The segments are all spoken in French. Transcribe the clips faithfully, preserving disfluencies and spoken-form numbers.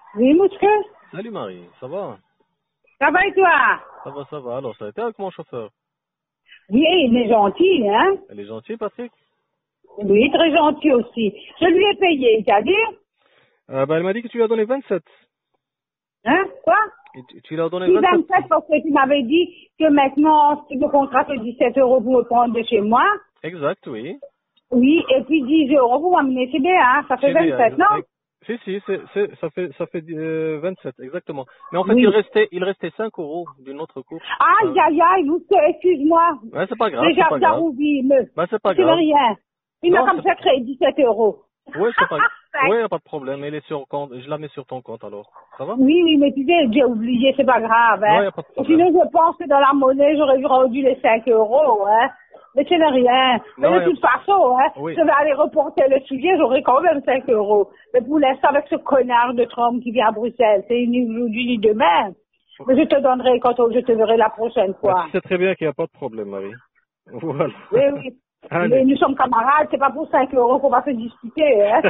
Oui, Mousque? Salut Marie, ça va? Ça va et toi? Ça va, ça va. Alors, ça a été avec mon chauffeur? Oui, il est gentil, hein? Elle est gentille, Patrick? Oui, très gentil aussi. Je lui ai payé, t'as dit? euh, bah, Elle m'a dit que tu lui as donné vingt-sept. Hein? Quoi? Et tu, tu lui as donné Oui, vingt-sept? vingt-sept parce que tu m'avais dit que maintenant, le contrat fait dix-sept euros pour me prendre de chez moi. Exact, oui. Oui, et puis dix euros pour m'amener chez Béa. Ça fait Chez Léa, vingt-sept, ex- non? ex- Si, si, c'est, c'est, ça fait, ça fait euh, vingt-sept, exactement. Mais en fait, il Oui. restait, il restait cinq euros d'une autre course. Aïe, Euh, aïe, aïe, Mousque, excuse-moi. ouais, c'est pas grave, c'est Déjà, pas grave. Zaroubi, me. Bah, c'est pas C'est grave. rien. Il m'a Non, comme c'est ça pas... créé dix-sept euros. Ouais, c'est pas... Ouais, y a pas de problème. Elle est sur compte. Je la mets sur ton compte, alors. Ça va? Oui, oui, mais tu sais, j'ai oublié, c'est pas grave, Non, hein. y a pas de Et problème. sinon, je pense que dans la monnaie, j'aurais rendu les cinq euros, hein. Mais ce n'est rien. Mais Non, de y a... toute façon, hein, Oui. je vais aller reporter le sujet, j'aurai quand même cinq euros. Mais pour l'instant, avec ce connard de Trump qui vient à Bruxelles, c'est ni aujourd'hui ni demain. Mais je te donnerai quand je te verrai la prochaine Bah, fois. tu sais très bien qu'il n'y a pas de problème, Marie. Voilà. Oui, oui. Mais Allez. nous sommes camarades, c'est pas pour cinq euros qu'on va se disputer, hein.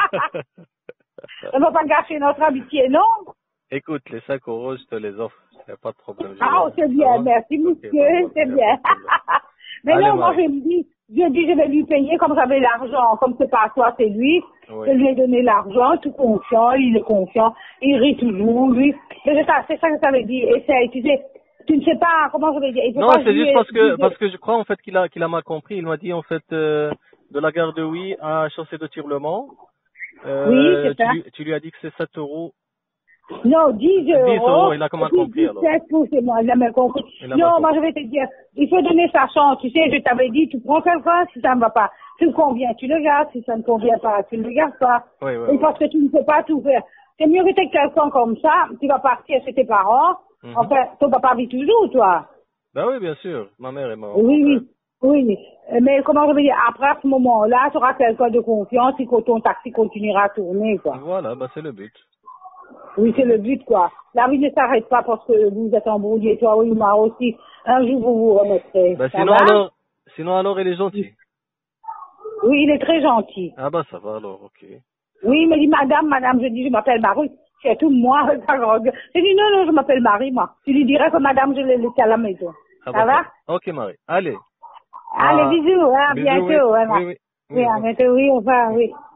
On ne va pas gâcher notre amitié, non? Écoute, les cinq euros, je te les offre. Il n'y a pas de problème. Je Ah, vais... c'est Ça bien, va? merci, Ok, monsieur, bah voilà, c'est il n'y a bien. pas de problème. Mais Allez, non, moi, je Marie. me dis, je dis, je vais lui payer comme j'avais l'argent. Comme c'est pas à toi, c'est lui. Oui. Je lui ai donné l'argent, tout confiant, il est confiant, il rit toujours, lui. Mais c'est ça, c'est ça que ça veut dire. Essaye, tu sais, tu ne sais pas, comment je vais dire, il faut Non, pas c'est juste jouer, parce que jouer. parce que je crois en fait qu'il a qu'il a mal compris. Il m'a dit en fait euh, de la gare de Oui à Chaussée de Tirlemont. Oui, Euh, c'est tu, ça. lui, tu lui as dit que c'est sept euros. Non, dix dix euros, euros, il a et comment puis compris alors? dix-sept pour c'est moi, j'ai jamais compris. Il a mal Non, moi compris. je vais te dire, il faut donner sa chance, tu sais, je t'avais dit, tu prends quelqu'un si ça ne va pas. Si ça convient, tu le gardes, si ça ne convient pas, tu ne le gardes pas. Oui, oui, Et oui. parce que tu ne peux pas tout faire. C'est mieux que tu aies quelqu'un comme ça, tu vas partir chez tes parents, Mhm. enfin, ton papa vit toujours, toi. Ben oui, bien sûr. Ma mère et mon Oui, beau-frère. oui, oui. Mais comment je veux dire, après à ce moment-là, tu auras quelqu'un de confiance et que ton taxi continuera à tourner, quoi. Voilà, ben c'est le but. Oui, c'est le but, quoi. La vie ne s'arrête pas parce que vous êtes embrouillés, toi, oui, moi aussi. Un jour, vous vous remettrez. Ben Ça sinon va? alors, sinon alors il est gentil. Oui, il est très gentil. Ah bah ça va alors, ok. Oui, il me dit, madame, madame, je dis, je m'appelle Marie. C'est tout moi, ça grande. Je dis, non, non, je m'appelle Marie, moi. Tu lui dirais que madame, je l'ai laissée à la maison. Ah Ça bah ça va? va. Ok Marie, allez. Allez, Bah, bisous, hein, à bisous, oui. bientôt, hein. Oui, oui. Oui, Oui, au à revoir. bientôt, oui, au revoir, Oui. oui.